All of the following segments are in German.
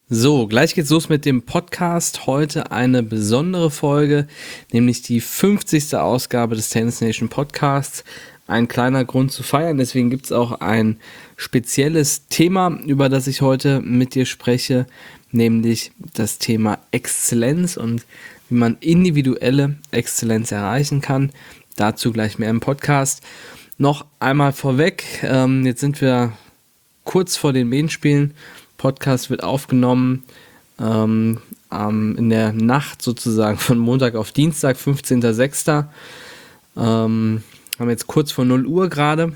So, gleich geht's los mit dem Podcast. Heute eine besondere Folge, nämlich die 50. Ausgabe des Tennis Nation Podcasts. Ein kleiner Grund zu feiern, deswegen gibt's auch ein spezielles Thema, über das ich heute mit dir spreche, nämlich das Thema Exzellenz und wie man individuelle Exzellenz erreichen kann. Dazu gleich mehr im Podcast. Noch einmal vorweg, jetzt sind wir kurz vor den Main-Spielen. Podcast wird aufgenommen in der Nacht sozusagen von Montag auf Dienstag, 15.06. Haben jetzt kurz vor 0 Uhr gerade.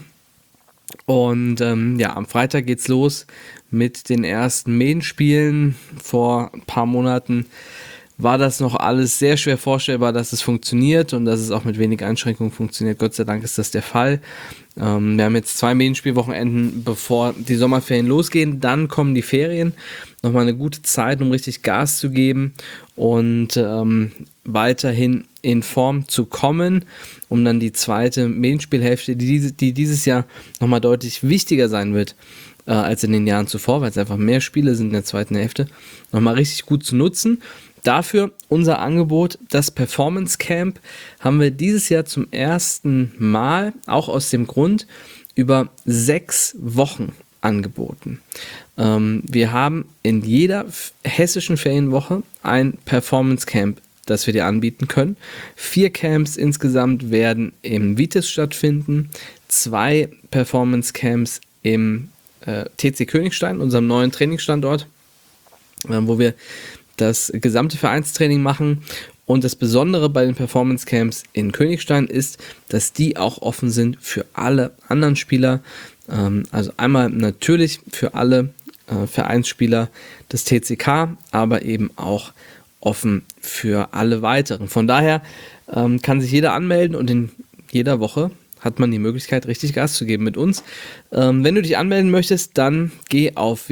Und am Freitag geht's los mit den ersten Main-Spielen. Vor ein paar Monaten war das noch alles sehr schwer vorstellbar, dass es funktioniert und dass es auch mit wenig Einschränkungen funktioniert. Gott sei Dank ist das der Fall. Wir haben jetzt 2 Main-Spielwochenenden, bevor die Sommerferien losgehen. Dann kommen die Ferien. Nochmal eine gute Zeit, um richtig Gas zu geben und weiterhin in Form zu kommen, um dann die zweite Main-Spielhälfte, die dieses Jahr nochmal deutlich wichtiger sein wird als in den Jahren zuvor, weil es einfach mehr Spiele sind in der zweiten Hälfte, nochmal richtig gut zu nutzen. Dafür unser Angebot, das Performance Camp, haben wir dieses Jahr zum ersten Mal, auch aus dem Grund, über 6 Wochen angeboten. Wir haben in jeder hessischen Ferienwoche ein Performance Camp, das wir dir anbieten können. 4 Camps insgesamt werden im Vitis stattfinden, 2 Performance Camps im TC Königstein, unserem neuen Trainingsstandort, wo wir das gesamte Vereinstraining machen. Und das Besondere bei den Performance Camps in Königstein ist, dass die auch offen sind für alle anderen Spieler. Also einmal natürlich für alle Vereinsspieler des TCK, aber eben auch offen für alle weiteren. Von daher kann sich jeder anmelden und in jeder Woche hat man die Möglichkeit, richtig Gas zu geben mit uns. Wenn du dich anmelden möchtest, dann geh auf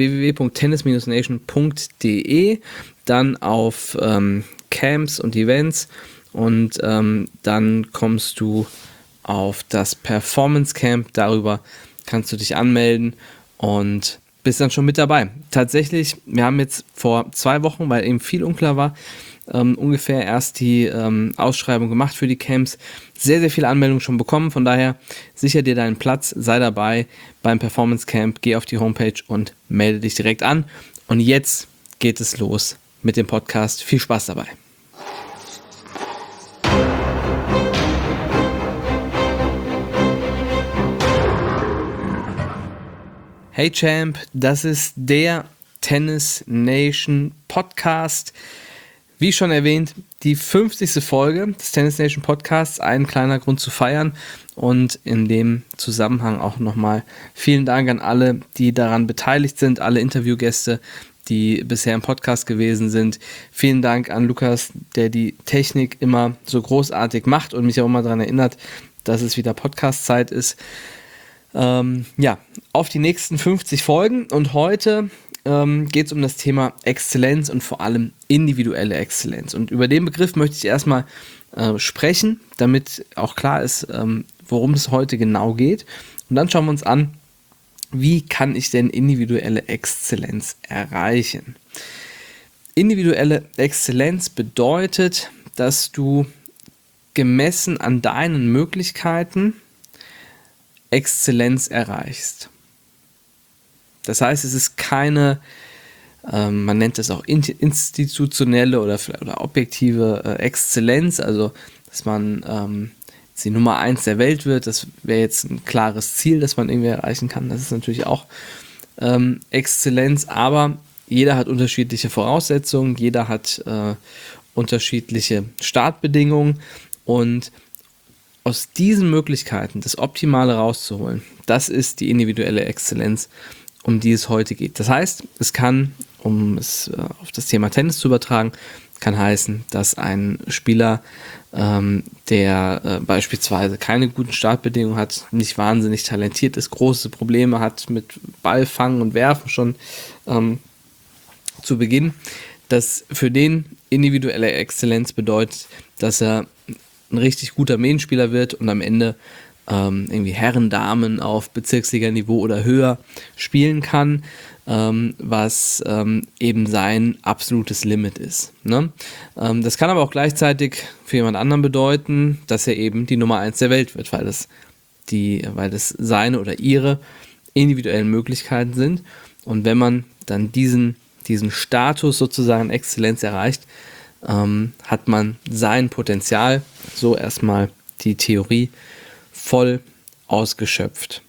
www.tennis-nation.de, dann auf Camps und Events und dann kommst du auf das Performance Camp. Darüber kannst du dich anmelden und bist dann schon mit dabei. Tatsächlich, wir haben jetzt vor 2 Wochen, weil eben viel unklar war, ungefähr erst die Ausschreibung gemacht für die Camps. Sehr, sehr viele Anmeldungen schon bekommen. Von daher sicher dir deinen Platz, sei dabei beim Performance Camp, geh auf die Homepage und melde dich direkt an. Und jetzt geht es los mit dem Podcast. Viel Spaß dabei. Hey Champ, das ist der Tennis Nation Podcast. Wie schon erwähnt, die 50. Folge des Tennis Nation Podcasts, ein kleiner Grund zu feiern und in dem Zusammenhang auch nochmal vielen Dank an alle, die daran beteiligt sind, alle Interviewgäste, die bisher im Podcast gewesen sind. Vielen Dank an Lukas, der die Technik immer so großartig macht und mich auch immer daran erinnert, dass es wieder Podcast-Zeit ist. Auf die nächsten 50 Folgen und heute geht es um das Thema Exzellenz und vor allem individuelle Exzellenz. Und über den Begriff möchte ich erstmal sprechen, damit auch klar ist, worum es heute genau geht. Und dann schauen wir uns an, wie kann ich denn individuelle Exzellenz erreichen? Individuelle Exzellenz bedeutet, dass du gemessen an deinen Möglichkeiten Exzellenz erreichst. Das heißt, es ist keine, man nennt das auch institutionelle oder objektive Exzellenz, also dass man die Nummer 1 der Welt wird. Das wäre jetzt ein klares Ziel, das man irgendwie erreichen kann. Das ist natürlich auch Exzellenz, aber jeder hat unterschiedliche Voraussetzungen, jeder hat unterschiedliche Startbedingungen und aus diesen Möglichkeiten das Optimale rauszuholen, das ist die individuelle Exzellenz, um die es heute geht. Das heißt, es kann, um es auf das Thema Tennis zu übertragen, kann heißen, dass ein Spieler, der beispielsweise keine guten Startbedingungen hat, nicht wahnsinnig talentiert ist, große Probleme hat mit Ballfangen und Werfen schon zu Beginn, dass für den individuelle Exzellenz bedeutet, dass er ein richtig guter Main-Spieler wird und am Ende irgendwie Herren, Damen auf Bezirksliga-Niveau oder höher spielen kann. was eben sein absolutes Limit ist. Ne? Das kann aber auch gleichzeitig für jemand anderen bedeuten, dass er eben die Nummer 1 der Welt wird, weil das seine oder ihre individuellen Möglichkeiten sind. Und wenn man dann diesen Status sozusagen Exzellenz erreicht, hat man sein Potenzial, so erstmal die Theorie, voll ausgeschöpft.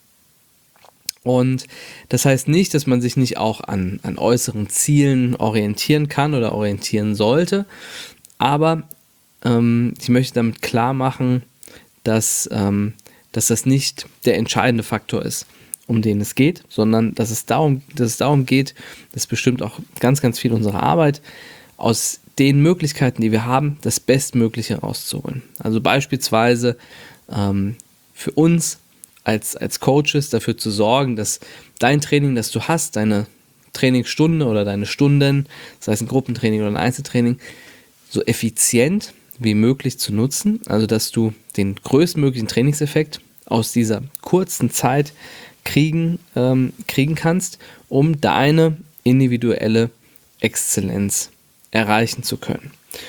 Und das heißt nicht, dass man sich nicht auch an äußeren Zielen orientieren kann oder orientieren sollte, aber ich möchte damit klar machen, dass das nicht der entscheidende Faktor ist, um den es geht, sondern dass es darum geht, das bestimmt auch ganz, ganz viel unserer Arbeit, aus den Möglichkeiten, die wir haben, das Bestmögliche rauszuholen. Also beispielsweise für uns als Coaches dafür zu sorgen, dass dein Training, das du hast, deine Trainingsstunde oder deine Stunden, sei es ein Gruppentraining oder ein Einzeltraining, so effizient wie möglich zu nutzen, also dass du den größtmöglichen Trainingseffekt aus dieser kurzen Zeit kriegen kannst, um deine individuelle Exzellenz erreichen zu können.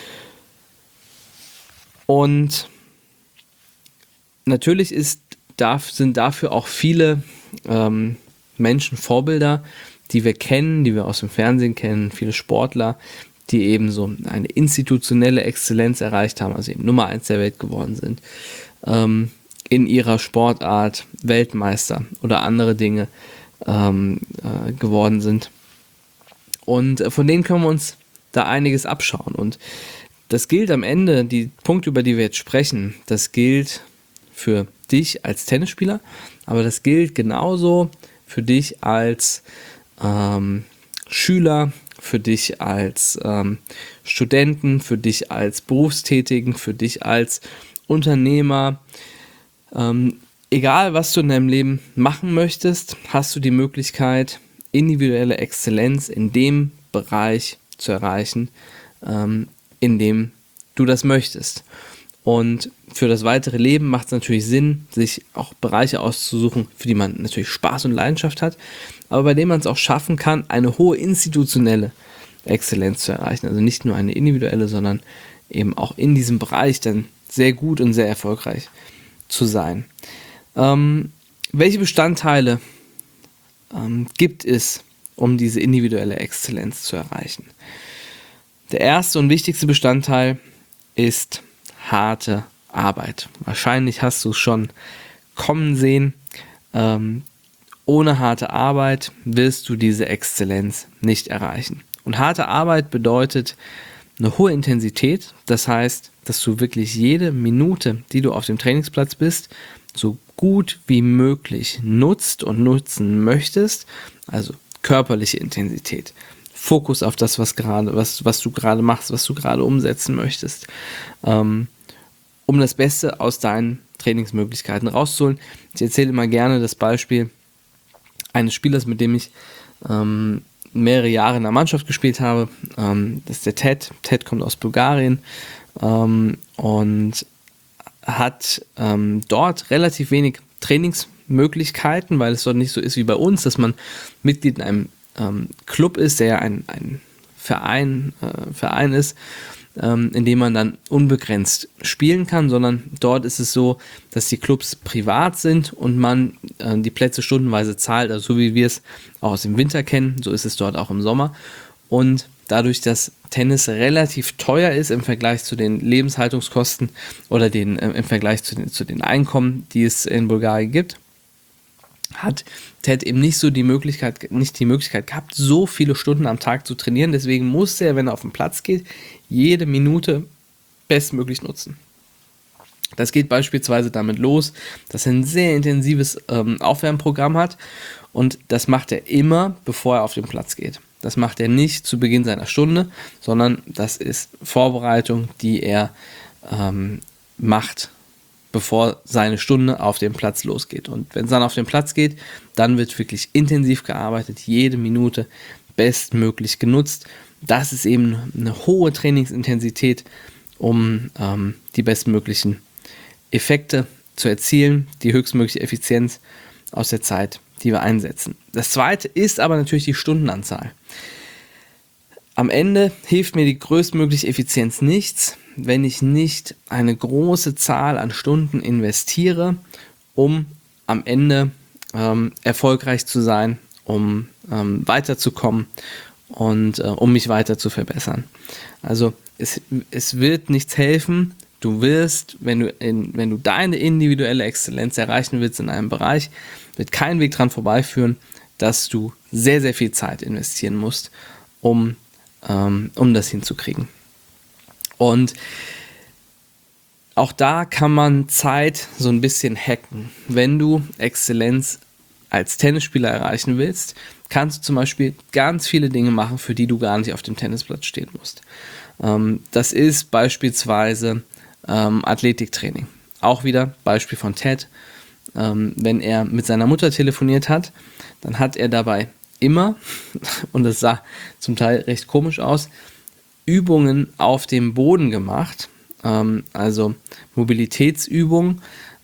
Und natürlich sind dafür auch viele Menschen Vorbilder, die wir kennen, die wir aus dem Fernsehen kennen, viele Sportler, die eben so eine institutionelle Exzellenz erreicht haben, also eben Nummer 1 der Welt geworden sind, in ihrer Sportart Weltmeister oder andere Dinge geworden sind. Und von denen können wir uns da einiges abschauen. Und das gilt am Ende, die Punkte, über die wir jetzt sprechen, das gilt für dich als Tennisspieler, aber das gilt genauso für dich als Schüler, für dich als Studenten, für dich als Berufstätigen, für dich als Unternehmer. Egal, was du in deinem Leben machen möchtest, hast du die Möglichkeit, individuelle Exzellenz in dem Bereich zu erreichen, in dem du das möchtest. Und für das weitere Leben macht es natürlich Sinn, sich auch Bereiche auszusuchen, für die man natürlich Spaß und Leidenschaft hat, aber bei denen man es auch schaffen kann, eine hohe institutionelle Exzellenz zu erreichen. Also nicht nur eine individuelle, sondern eben auch in diesem Bereich dann sehr gut und sehr erfolgreich zu sein. Welche Bestandteile gibt es, um diese individuelle Exzellenz zu erreichen? Der erste und wichtigste Bestandteil ist harte Arbeit. Wahrscheinlich hast du es schon kommen sehen. Ohne harte Arbeit wirst du diese Exzellenz nicht erreichen. Und harte Arbeit bedeutet eine hohe Intensität. Das heißt, dass du wirklich jede Minute, die du auf dem Trainingsplatz bist, so gut wie möglich nutzt und nutzen möchtest. Also körperliche Intensität. Fokus auf das, was du gerade machst, was du gerade umsetzen möchtest, um das Beste aus deinen Trainingsmöglichkeiten rauszuholen. Ich erzähle immer gerne das Beispiel eines Spielers, mit dem ich mehrere Jahre in der Mannschaft gespielt habe. Das ist der Ted. Ted kommt aus Bulgarien und hat dort relativ wenig Trainingsmöglichkeiten, weil es dort nicht so ist wie bei uns, dass man Mitglied in einem Club ist, der ja ein Verein ist, in dem man dann unbegrenzt spielen kann, sondern dort ist es so, dass die Clubs privat sind und man die Plätze stundenweise zahlt, also so wie wir es auch aus dem Winter kennen, so ist es dort auch im Sommer. Und dadurch, dass Tennis relativ teuer ist im Vergleich zu den Lebenshaltungskosten oder im Vergleich zu den Einkommen, die es in Bulgarien gibt, hat Ted eben nicht die Möglichkeit gehabt, so viele Stunden am Tag zu trainieren. Deswegen musste er, wenn er auf den Platz geht, jede Minute bestmöglich nutzen. Das geht beispielsweise damit los, dass er ein sehr intensives Aufwärmprogramm hat und das macht er immer, bevor er auf den Platz geht. Das macht er nicht zu Beginn seiner Stunde, sondern das ist Vorbereitung, die er macht, bevor seine Stunde auf dem Platz losgeht. Und wenn es dann auf den Platz geht, dann wird wirklich intensiv gearbeitet, jede Minute bestmöglich genutzt. Das ist eben eine hohe Trainingsintensität, um die bestmöglichen Effekte zu erzielen, die höchstmögliche Effizienz aus der Zeit, die wir einsetzen. Das zweite ist aber natürlich die Stundenanzahl. Am Ende hilft mir die größtmögliche Effizienz nichts, wenn ich nicht eine große Zahl an Stunden investiere, um am Ende erfolgreich zu sein, um weiterzukommen und um mich weiter zu verbessern. Also es wird nichts helfen. Du wirst, wenn du deine individuelle Exzellenz erreichen willst in einem Bereich, wird kein Weg dran vorbeiführen, dass du sehr, sehr viel Zeit investieren musst, um das hinzukriegen. Und auch da kann man Zeit so ein bisschen hacken. Wenn du Exzellenz als Tennisspieler erreichen willst, kannst du zum Beispiel ganz viele Dinge machen, für die du gar nicht auf dem Tennisplatz stehen musst. Das ist beispielsweise Athletiktraining. Auch wieder Beispiel von Ted. Wenn er mit seiner Mutter telefoniert hat, dann hat er dabei immer, und das sah zum Teil recht komisch aus, Übungen auf dem Boden gemacht, also Mobilitätsübungen,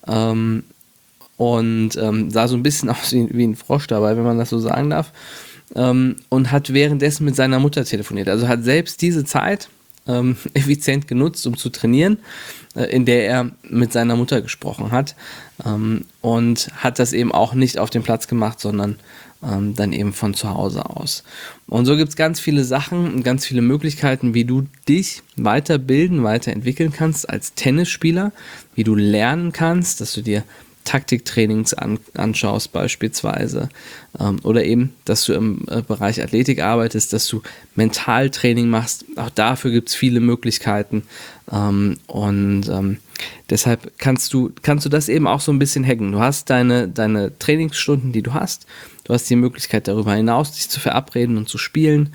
und sah so ein bisschen aus wie ein Frosch dabei, wenn man das so sagen darf, und hat währenddessen mit seiner Mutter telefoniert. Also hat selbst diese Zeit effizient genutzt, um zu trainieren, in der er mit seiner Mutter gesprochen hat, und hat das eben auch nicht auf dem Platz gemacht, sondern dann eben von zu Hause aus. Und so gibt es ganz viele Sachen und ganz viele Möglichkeiten, wie du dich weiterbilden, weiterentwickeln kannst als Tennisspieler, wie du lernen kannst, dass du dir Taktiktrainings anschaust beispielsweise, oder eben, dass du im Bereich Athletik arbeitest, dass du Mentaltraining machst. Auch dafür gibt es viele Möglichkeiten, und deshalb kannst du das eben auch so ein bisschen hacken. Du hast deine Trainingsstunden, die du hast. Du hast die Möglichkeit, darüber hinaus dich zu verabreden und zu spielen,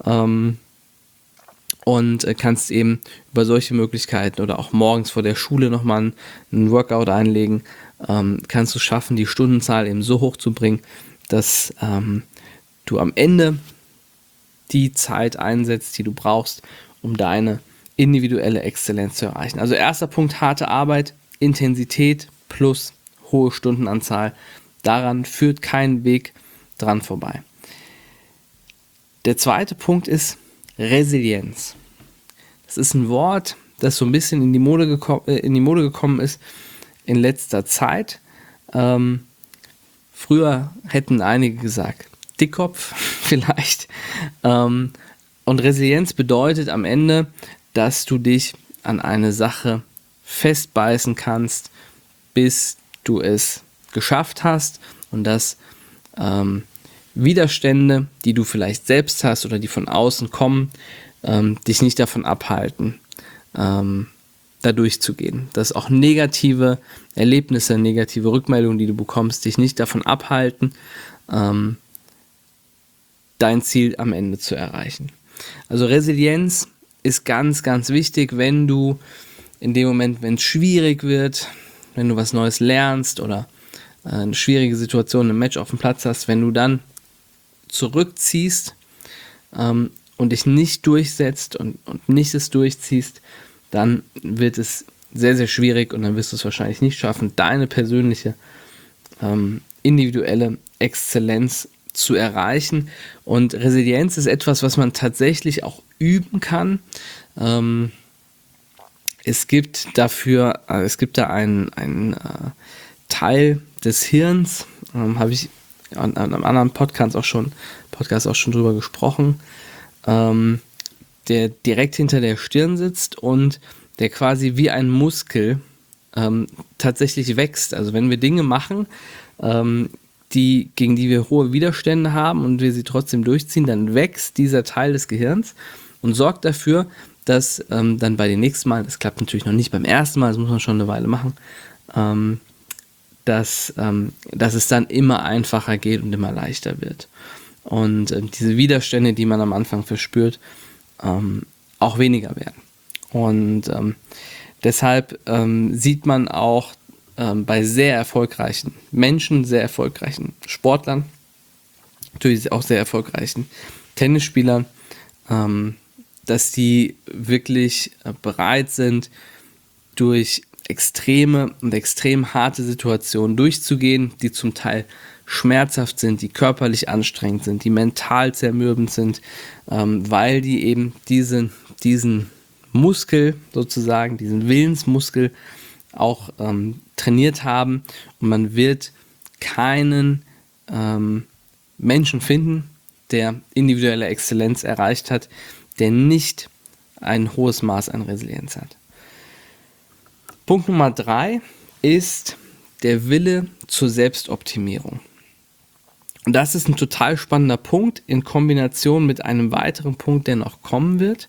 und kannst eben über solche Möglichkeiten oder auch morgens vor der Schule nochmal einen Workout einlegen, kannst du schaffen, die Stundenzahl eben so hoch zu bringen, dass du am Ende die Zeit einsetzt, die du brauchst, um deine individuelle Exzellenz zu erreichen. Also erster Punkt, harte Arbeit, Intensität plus hohe Stundenanzahl. Daran führt kein Weg dran vorbei. Der zweite Punkt ist Resilienz. Das ist ein Wort, das so ein bisschen in die Mode gekommen ist in letzter Zeit. Früher hätten einige gesagt Dickkopf vielleicht. Und Resilienz bedeutet am Ende, dass du dich an eine Sache festbeißen kannst, bis du es geschafft hast, und dass Widerstände, die du vielleicht selbst hast oder die von außen kommen, dich nicht davon abhalten, da durchzugehen. Dass auch negative Erlebnisse, negative Rückmeldungen, die du bekommst, dich nicht davon abhalten, dein Ziel am Ende zu erreichen. Also Resilienz ist ganz, ganz wichtig, wenn du in dem Moment, wenn es schwierig wird, wenn du was Neues lernst oder eine schwierige Situation im Match auf dem Platz hast, wenn du dann zurückziehst und dich nicht durchsetzt und nicht es durchziehst, dann wird es sehr, sehr schwierig und dann wirst du es wahrscheinlich nicht schaffen, deine persönliche individuelle Exzellenz zu erreichen. Und Resilienz ist etwas, was man tatsächlich auch üben kann. Es gibt da einen Teil des Hirns, habe ich an einem anderen Podcast auch schon drüber gesprochen, der direkt hinter der Stirn sitzt und der quasi wie ein Muskel tatsächlich wächst. Also wenn wir Dinge machen, gegen die wir hohe Widerstände haben und wir sie trotzdem durchziehen, dann wächst dieser Teil des Gehirns und sorgt dafür, dass dann bei den nächsten Mal, das klappt natürlich noch nicht beim ersten Mal, das muss man schon eine Weile machen, dass es dann immer einfacher geht und immer leichter wird. Und diese Widerstände, die man am Anfang verspürt, auch weniger werden. Und deshalb sieht man auch bei sehr erfolgreichen Menschen, sehr erfolgreichen Sportlern, natürlich auch sehr erfolgreichen Tennisspielern, dass die wirklich bereit sind, durch extreme und extrem harte Situationen durchzugehen, die zum Teil schmerzhaft sind, die körperlich anstrengend sind, die mental zermürbend sind, weil die eben diesen Muskel sozusagen, diesen Willensmuskel auch trainiert haben, und man wird keinen Menschen finden, der individuelle Exzellenz erreicht hat, der nicht ein hohes Maß an Resilienz hat. Punkt Nummer 3 ist der Wille zur Selbstoptimierung. Und das ist ein total spannender Punkt in Kombination mit einem weiteren Punkt, der noch kommen wird,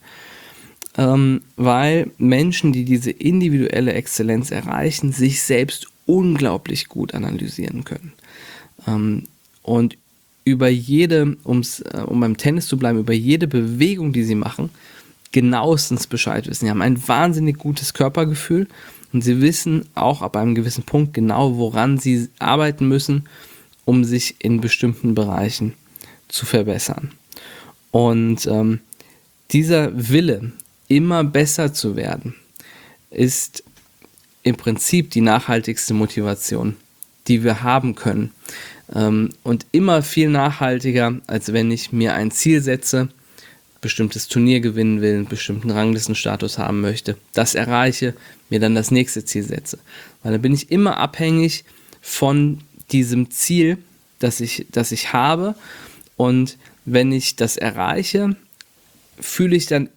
weil Menschen, die diese individuelle Exzellenz erreichen, sich selbst unglaublich gut analysieren können. Und über jede, um beim Tennis zu bleiben, über jede Bewegung, die sie machen, genauestens Bescheid wissen. Sie haben ein wahnsinnig gutes Körpergefühl und sie wissen auch ab einem gewissen Punkt genau, woran sie arbeiten müssen, um sich in bestimmten Bereichen zu verbessern. Und dieser Wille, immer besser zu werden, ist im Prinzip die nachhaltigste Motivation, die wir haben können. Und immer viel nachhaltiger, als wenn ich mir ein Ziel setze, bestimmtes Turnier gewinnen will, einen bestimmten Ranglistenstatus haben möchte, das erreiche, mir dann das nächste Ziel setze. Weil dann bin ich immer abhängig von diesem Ziel, das ich habe, und wenn ich das erreiche, fühle ich dann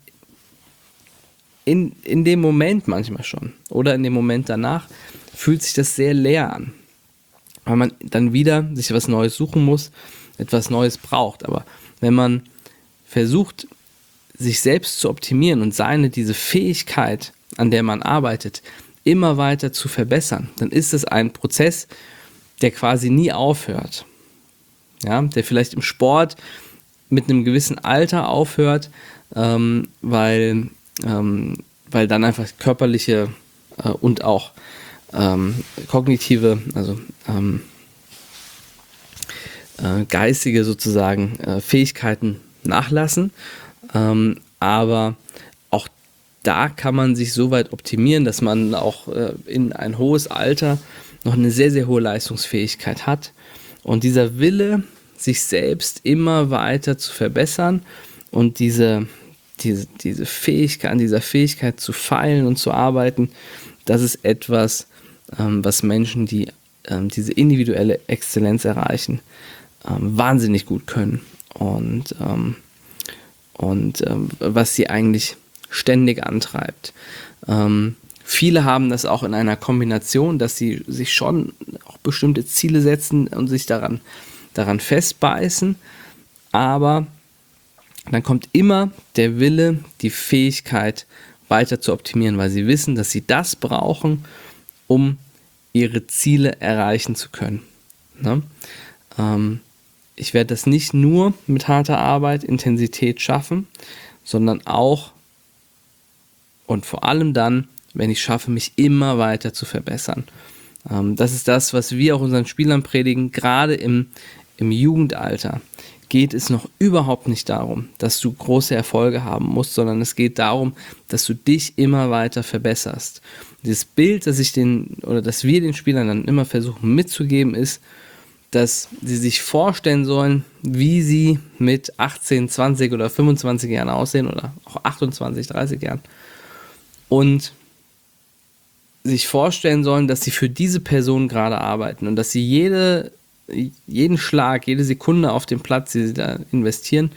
in dem Moment manchmal schon oder in dem Moment danach, fühlt sich das sehr leer an, weil man dann wieder sich was Neues suchen muss, etwas Neues braucht. Aber wenn man versucht, sich selbst zu optimieren und diese Fähigkeit, an der man arbeitet, immer weiter zu verbessern, dann ist es ein Prozess, der quasi nie aufhört. Ja, der vielleicht im Sport mit einem gewissen Alter aufhört, weil dann einfach körperliche und auch kognitive, also geistige sozusagen Fähigkeiten nachlassen. Aber auch da kann man sich so weit optimieren, dass man auch in ein hohes Alter noch eine sehr, sehr hohe Leistungsfähigkeit hat. Und dieser Wille, sich selbst immer weiter zu verbessern und diese Fähigkeit, an dieser Fähigkeit zu feilen und zu arbeiten, das ist etwas, was Menschen, die diese individuelle Exzellenz erreichen, wahnsinnig gut können und was sie eigentlich ständig antreibt. Viele haben das auch in einer Kombination, dass sie sich schon auch bestimmte Ziele setzen und sich daran festbeißen, aber dann kommt immer der Wille, die Fähigkeit weiter zu optimieren, weil sie wissen, dass sie das brauchen, um ihre Ziele erreichen zu können. Ne? Ich werde das nicht nur mit harter Arbeit, Intensität schaffen, sondern auch und vor allem dann, wenn ich schaffe, mich immer weiter zu verbessern. Das ist das, was wir auch unseren Spielern predigen. Gerade im Jugendalter geht es noch überhaupt nicht darum, dass du große Erfolge haben musst, sondern es geht darum, dass du dich immer weiter verbesserst. Dieses Bild, das wir den Spielern dann immer versuchen mitzugeben, ist, dass sie sich vorstellen sollen, wie sie mit 18, 20 oder 25 Jahren aussehen oder auch 28, 30 Jahren und sich vorstellen sollen, dass sie für diese Person gerade arbeiten und dass sie jeden Schlag, jede Sekunde auf dem Platz, die sie da investieren,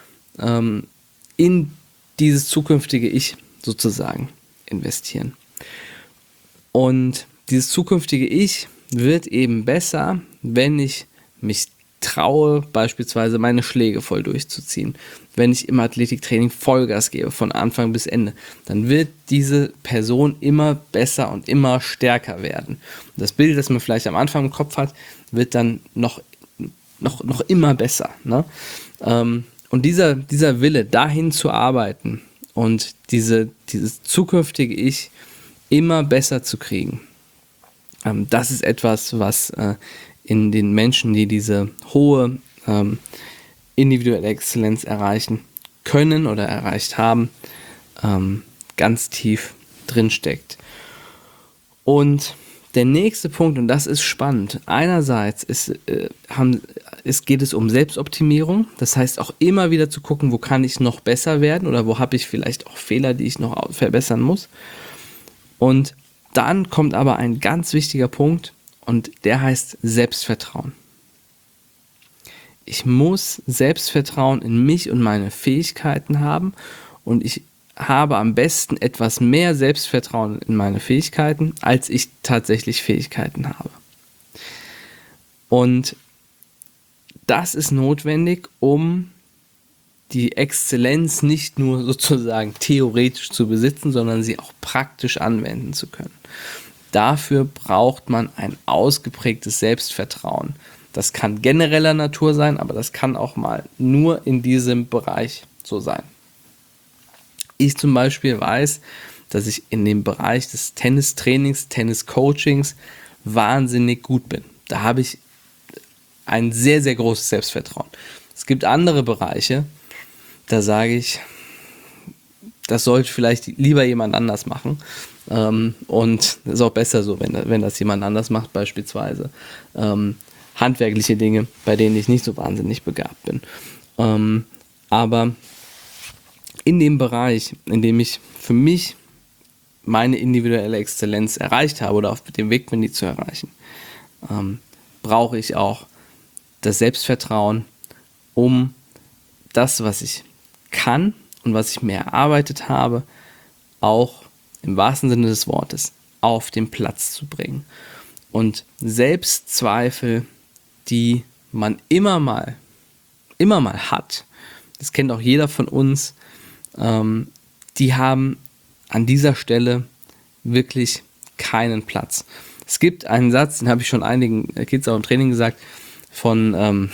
in dieses zukünftige Ich sozusagen investieren. Und dieses zukünftige Ich wird eben besser, wenn ich mich traue, beispielsweise meine Schläge voll durchzuziehen. Wenn ich im Athletiktraining Vollgas gebe, von Anfang bis Ende, dann wird diese Person immer besser und immer stärker werden. Und das Bild, das man vielleicht am Anfang im Kopf hat, wird dann noch immer besser. Ne? Und dieser Wille, dahin zu arbeiten und dieses zukünftige Ich immer besser zu kriegen, das ist etwas, was in den Menschen, die diese hohe individuelle Exzellenz erreichen können oder erreicht haben, ganz tief drin steckt. Und Der nächste Punkt, und das ist spannend, einerseits geht es um Selbstoptimierung, das heißt auch immer wieder zu gucken, wo kann ich noch besser werden oder wo habe ich vielleicht auch Fehler, die ich noch verbessern muss. Und dann kommt aber ein ganz wichtiger Punkt und der heißt Selbstvertrauen. Ich muss Selbstvertrauen in mich und meine Fähigkeiten haben und ich habe am besten etwas mehr Selbstvertrauen in meine Fähigkeiten, als ich tatsächlich Fähigkeiten habe. Und das ist notwendig, um die Exzellenz nicht nur sozusagen theoretisch zu besitzen, sondern sie auch praktisch anwenden zu können. Dafür braucht man ein ausgeprägtes Selbstvertrauen. Das kann genereller Natur sein, aber das kann auch mal nur in diesem Bereich so sein. Ich zum Beispiel weiß, dass ich in dem Bereich des Tennistrainings, Tenniscoachings wahnsinnig gut bin. Da habe ich ein sehr, sehr großes Selbstvertrauen. Es gibt andere Bereiche, da sage ich, das sollte vielleicht lieber jemand anders machen. Und das ist auch besser so, wenn das jemand anders macht, beispielsweise handwerkliche Dinge, bei denen ich nicht so wahnsinnig begabt bin. Aber in dem Bereich, in dem ich für mich meine individuelle Exzellenz erreicht habe oder auf dem Weg bin, die zu erreichen, brauche ich auch das Selbstvertrauen, um das, was ich kann und was ich mir erarbeitet habe, auch im wahrsten Sinne des Wortes auf den Platz zu bringen. Und Selbstzweifel, die man immer mal hat, das kennt auch jeder von uns, die haben an dieser Stelle wirklich keinen Platz. Es gibt einen Satz, den habe ich schon einigen Kids auch im Training gesagt, von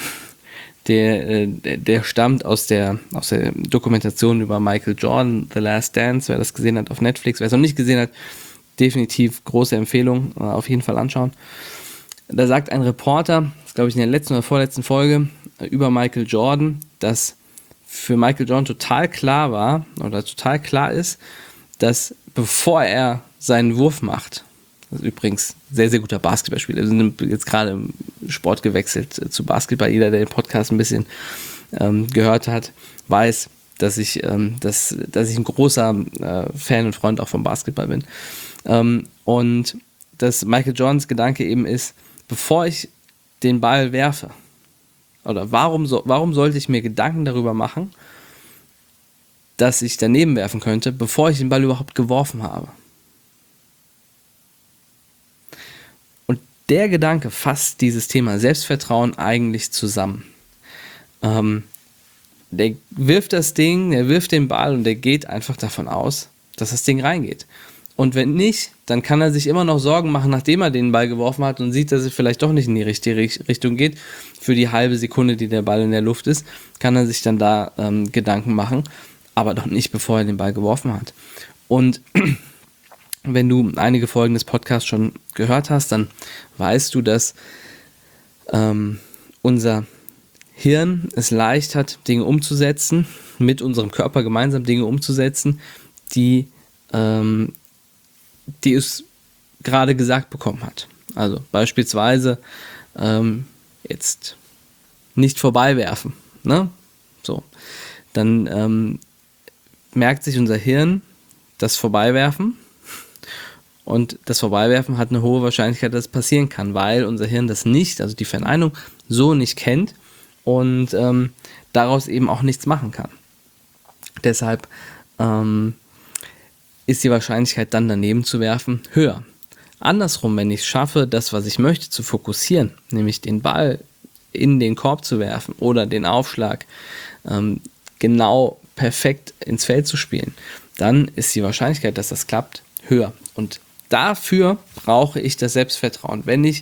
der stammt aus der Dokumentation über Michael Jordan, The Last Dance, wer das gesehen hat auf Netflix, wer es noch nicht gesehen hat, definitiv große Empfehlung, auf jeden Fall anschauen. Da sagt ein Reporter, das glaube ich in der letzten oder vorletzten Folge, über Michael Jordan, dass für Michael Jordan total klar ist, dass bevor er seinen Wurf macht, das ist übrigens sehr, sehr guter Basketballspieler, wir sind jetzt gerade im Sport gewechselt zu Basketball, jeder, der den Podcast ein bisschen gehört hat, weiß, dass ich ein großer Fan und Freund auch vom Basketball bin. Und dass Michael Jordans Gedanke eben ist, bevor ich den Ball werfe, oder warum sollte ich mir Gedanken darüber machen, dass ich daneben werfen könnte, bevor ich den Ball überhaupt geworfen habe? Und der Gedanke fasst dieses Thema Selbstvertrauen eigentlich zusammen. Der wirft den Ball und der geht einfach davon aus, dass das Ding reingeht. Und wenn nicht, dann kann er sich immer noch Sorgen machen, nachdem er den Ball geworfen hat und sieht, dass es vielleicht doch nicht in die richtige Richtung geht. Für die halbe Sekunde, die der Ball in der Luft ist, kann er sich dann da Gedanken machen, aber doch nicht, bevor er den Ball geworfen hat. Und wenn du einige Folgen des Podcasts schon gehört hast, dann weißt du, dass unser Hirn es leicht hat, Dinge umzusetzen, mit unserem Körper gemeinsam Dinge umzusetzen, die es gerade gesagt bekommen hat. Also beispielsweise jetzt nicht vorbeiwerfen. Ne? So. Dann merkt sich unser Hirn das Vorbeiwerfen und das Vorbeiwerfen hat eine hohe Wahrscheinlichkeit, dass es passieren kann, weil unser Hirn das nicht, also die Verneinung, so nicht kennt und daraus eben auch nichts machen kann. Deshalb ist die Wahrscheinlichkeit dann daneben zu werfen höher. Andersrum, wenn ich es schaffe, das, was ich möchte, zu fokussieren, nämlich den Ball in den Korb zu werfen oder den Aufschlag genau perfekt ins Feld zu spielen, dann ist die Wahrscheinlichkeit, dass das klappt, höher. Und dafür brauche ich das Selbstvertrauen. Wenn ich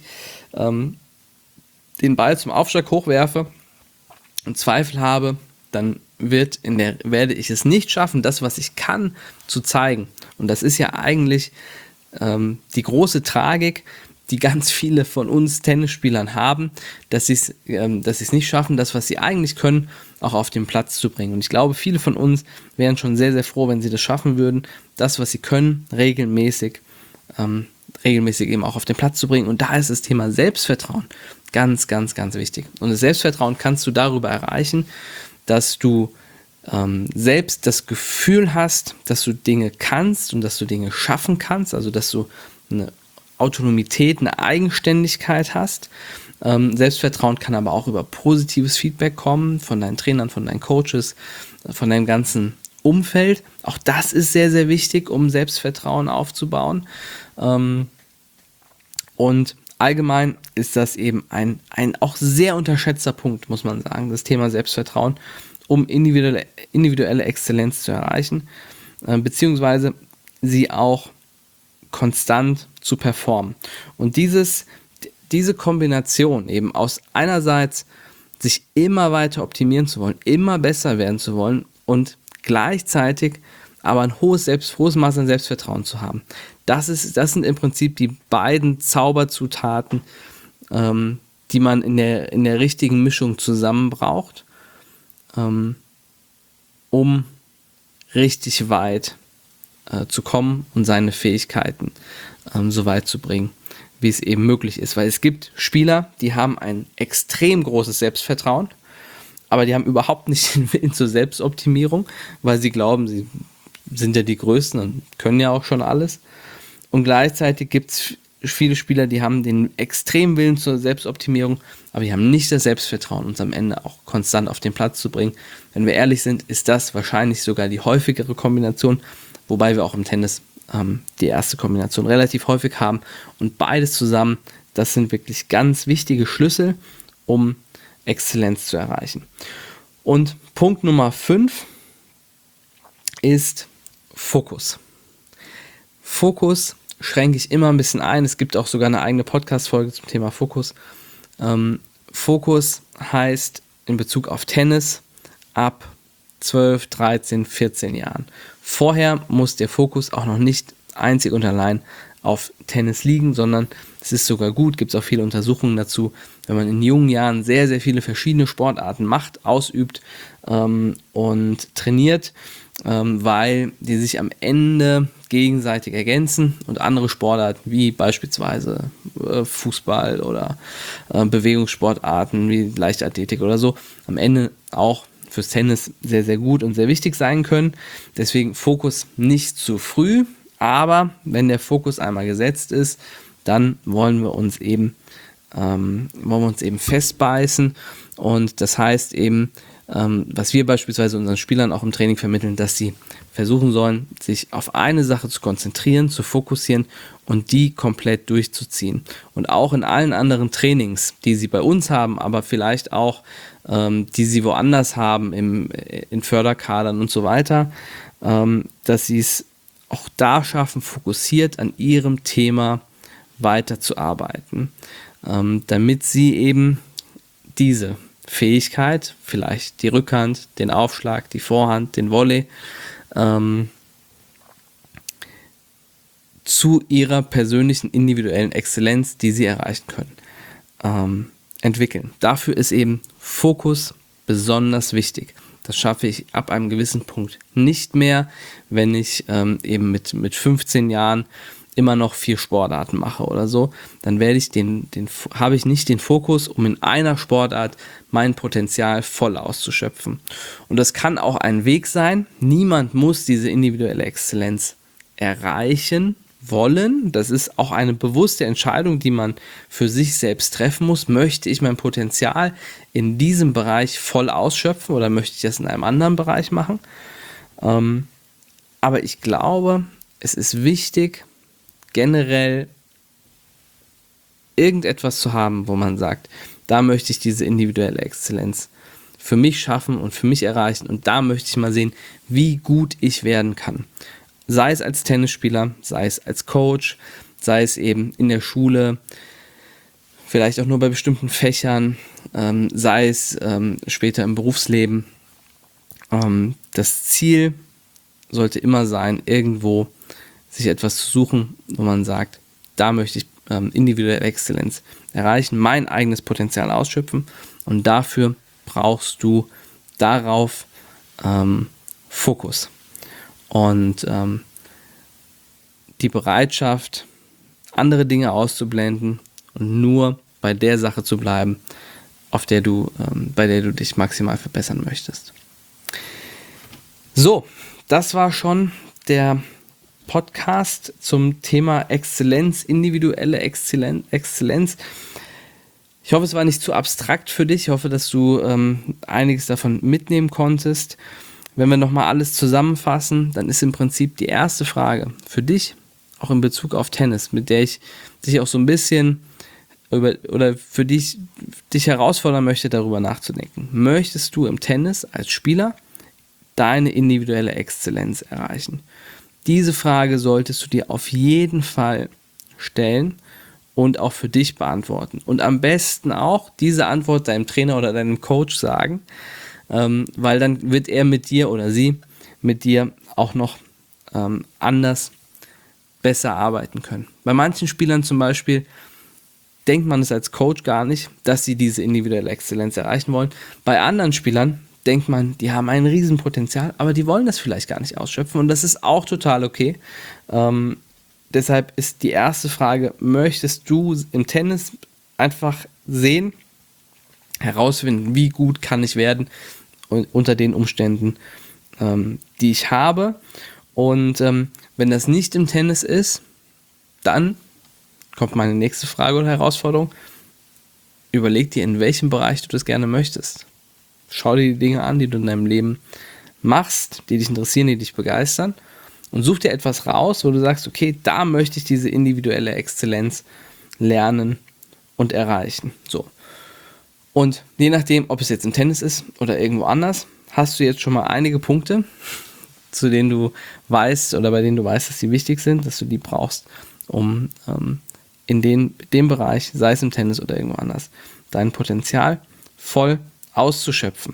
den Ball zum Aufschlag hochwerfe und Zweifel habe, dann werde ich es nicht schaffen, das, was ich kann, zu zeigen. Und das ist ja eigentlich die große Tragik, die ganz viele von uns Tennisspielern haben, dass sie es nicht schaffen, das, was sie eigentlich können, auch auf den Platz zu bringen. Und ich glaube, viele von uns wären schon sehr, sehr froh, wenn sie das schaffen würden, das, was sie können, regelmäßig regelmäßig eben auch auf den Platz zu bringen. Und da ist das Thema Selbstvertrauen ganz, ganz, ganz wichtig. Und das Selbstvertrauen kannst du darüber erreichen, dass du selbst das Gefühl hast, dass du Dinge kannst und dass du Dinge schaffen kannst, also dass du eine Autonomität, eine Eigenständigkeit hast. Selbstvertrauen kann aber auch über positives Feedback kommen von deinen Trainern, von deinen Coaches, von deinem ganzen Umfeld. Auch das ist sehr, sehr wichtig, um Selbstvertrauen aufzubauen. Und allgemein ist das eben ein auch sehr unterschätzter Punkt, muss man sagen, das Thema Selbstvertrauen, um individuelle Exzellenz zu erreichen, beziehungsweise sie auch konstant zu performen. Und diese Kombination eben aus einerseits sich immer weiter optimieren zu wollen, immer besser werden zu wollen und gleichzeitig aber ein hohes Maß an Selbstvertrauen zu haben. Das sind im Prinzip die beiden Zauberzutaten, die man in der richtigen Mischung zusammen braucht, um richtig weit zu kommen und seine Fähigkeiten so weit zu bringen, wie es eben möglich ist. Weil es gibt Spieler, die haben ein extrem großes Selbstvertrauen, aber die haben überhaupt nicht den Willen zur Selbstoptimierung, weil sie glauben, sie sind ja die Größten und können ja auch schon alles. Und gleichzeitig gibt es viele Spieler, die haben den extremen Willen zur Selbstoptimierung, aber die haben nicht das Selbstvertrauen, uns am Ende auch konstant auf den Platz zu bringen. Wenn wir ehrlich sind, ist das wahrscheinlich sogar die häufigere Kombination, wobei wir auch im Tennis die erste Kombination relativ häufig haben. Und beides zusammen, das sind wirklich ganz wichtige Schlüssel, um Exzellenz zu erreichen. Und Punkt Nummer 5 ist Fokus. Fokus schränke ich immer ein bisschen ein. Es gibt auch sogar eine eigene Podcast-Folge zum Thema Fokus. Fokus heißt in Bezug auf Tennis ab 12, 13, 14 Jahren. Vorher muss der Fokus auch noch nicht einzig und allein auf Tennis liegen, sondern es ist sogar gut, gibt es auch viele Untersuchungen dazu, wenn man in jungen Jahren sehr, sehr viele verschiedene Sportarten macht, ausübt und trainiert, weil die sich am Ende gegenseitig ergänzen und andere Sportarten wie beispielsweise Fußball oder Bewegungssportarten wie Leichtathletik oder so am Ende auch fürs Tennis sehr, sehr gut und sehr wichtig sein können. Deswegen Fokus nicht zu früh, aber wenn der Fokus einmal gesetzt ist, dann wollen wir uns eben festbeißen und das heißt eben, was wir beispielsweise unseren Spielern auch im Training vermitteln, dass sie versuchen sollen, sich auf eine Sache zu konzentrieren, zu fokussieren und die komplett durchzuziehen. Und auch in allen anderen Trainings, die sie bei uns haben, aber vielleicht auch, die sie woanders haben, in Förderkadern und so weiter, dass sie es auch da schaffen, fokussiert an ihrem Thema weiterzuarbeiten, damit sie eben diese Fähigkeit, vielleicht die Rückhand, den Aufschlag, die Vorhand, den Volley, zu ihrer persönlichen individuellen Exzellenz, die sie erreichen können, entwickeln. Dafür ist eben Fokus besonders wichtig. Das schaffe ich ab einem gewissen Punkt nicht mehr, wenn ich eben mit 15 Jahren immer noch 4 Sportarten mache oder so, dann habe ich nicht den Fokus, um in einer Sportart mein Potenzial voll auszuschöpfen. Und das kann auch ein Weg sein. Niemand muss diese individuelle Exzellenz erreichen wollen. Das ist auch eine bewusste Entscheidung, die man für sich selbst treffen muss. Möchte ich mein Potenzial in diesem Bereich voll ausschöpfen oder möchte ich das in einem anderen Bereich machen? Aber ich glaube, es ist wichtig, generell irgendetwas zu haben, wo man sagt, da möchte ich diese individuelle Exzellenz für mich schaffen und für mich erreichen und da möchte ich mal sehen, wie gut ich werden kann. Sei es als Tennisspieler, sei es als Coach, sei es eben in der Schule, vielleicht auch nur bei bestimmten Fächern, sei es später im Berufsleben. Das Ziel sollte immer sein, irgendwo sich etwas zu suchen, wo man sagt, da möchte ich individuelle Exzellenz erreichen, mein eigenes Potenzial ausschöpfen und dafür brauchst du darauf Fokus und die Bereitschaft, andere Dinge auszublenden und nur bei der Sache zu bleiben, bei der du dich maximal verbessern möchtest. So, das war schon der Podcast zum Thema Exzellenz, individuelle Exzellenz. Ich hoffe, es war nicht zu abstrakt für dich. Ich hoffe, dass du einiges davon mitnehmen konntest. Wenn wir nochmal alles zusammenfassen, dann ist im Prinzip die erste Frage für dich, auch in Bezug auf Tennis, mit der ich dich auch so ein bisschen für dich herausfordern möchte, darüber nachzudenken. Möchtest du im Tennis als Spieler deine individuelle Exzellenz erreichen? Diese Frage solltest du dir auf jeden Fall stellen und auch für dich beantworten. Und am besten auch diese Antwort deinem Trainer oder deinem Coach sagen, weil dann wird er mit dir oder sie mit dir auch noch anders besser arbeiten können. Bei manchen Spielern zum Beispiel denkt man es als Coach gar nicht, dass sie diese individuelle Exzellenz erreichen wollen. Bei anderen Spielern denkt man, die haben ein Riesenpotenzial, aber die wollen das vielleicht gar nicht ausschöpfen und das ist auch total okay. Deshalb ist die erste Frage, möchtest du im Tennis einfach sehen, herausfinden, wie gut kann ich werden unter den Umständen, die ich habe. Und wenn das nicht im Tennis ist, dann kommt meine nächste Frage oder Herausforderung. Überleg dir, in welchem Bereich du das gerne möchtest. Schau dir die Dinge an, die du in deinem Leben machst, die dich interessieren, die dich begeistern und such dir etwas raus, wo du sagst, okay, da möchte ich diese individuelle Exzellenz lernen und erreichen. So. Und je nachdem, ob es jetzt im Tennis ist oder irgendwo anders, hast du jetzt schon mal einige Punkte, zu denen du weißt oder bei denen du weißt, dass die wichtig sind, dass du die brauchst, um in dem Bereich, sei es im Tennis oder irgendwo anders, dein Potenzial voll auszuschöpfen.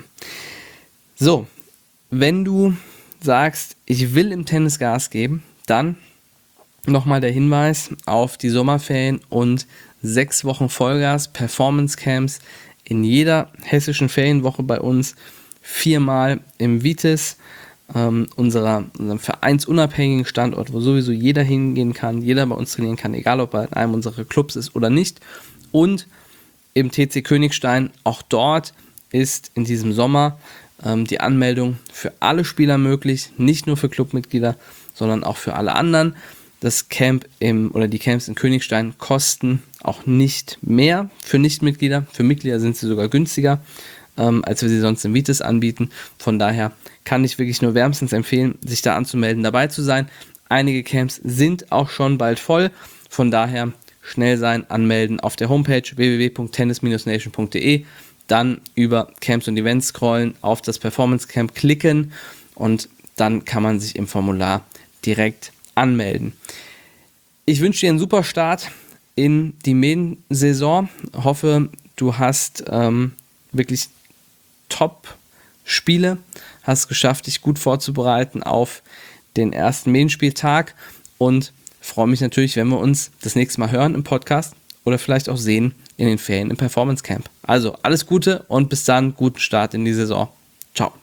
So, wenn du sagst, ich will im Tennis Gas geben, dann nochmal der Hinweis auf die Sommerferien und 6 Wochen Vollgas Performance Camps in jeder hessischen Ferienwoche bei uns, 4-mal im Vitis, unserem vereinsunabhängigen Standort, wo sowieso jeder hingehen kann, jeder bei uns trainieren kann, egal ob er in einem unserer Clubs ist oder nicht. Und im TC Königstein, auch dort ist in diesem Sommer die Anmeldung für alle Spieler möglich, nicht nur für Clubmitglieder, sondern auch für alle anderen. Das Camp die Camps in Königstein kosten auch nicht mehr für Nichtmitglieder. Für Mitglieder sind sie sogar günstiger, als wir sie sonst im Vitis anbieten. Von daher kann ich wirklich nur wärmstens empfehlen, sich da anzumelden, dabei zu sein. Einige Camps sind auch schon bald voll. Von daher schnell sein, anmelden auf der Homepage www.tennis-nation.de, dann über Camps und Events scrollen, auf das Performance Camp klicken und dann kann man sich im Formular direkt anmelden. Ich wünsche dir einen super Start in die Main-Saison. Hoffe, du hast wirklich Top-Spiele, hast geschafft, dich gut vorzubereiten auf den ersten Main-Spieltag und freue mich natürlich, wenn wir uns das nächste Mal hören im Podcast oder vielleicht auch sehen in den Ferien im Performance Camp. Also alles Gute und bis dann, guten Start in die Saison. Ciao.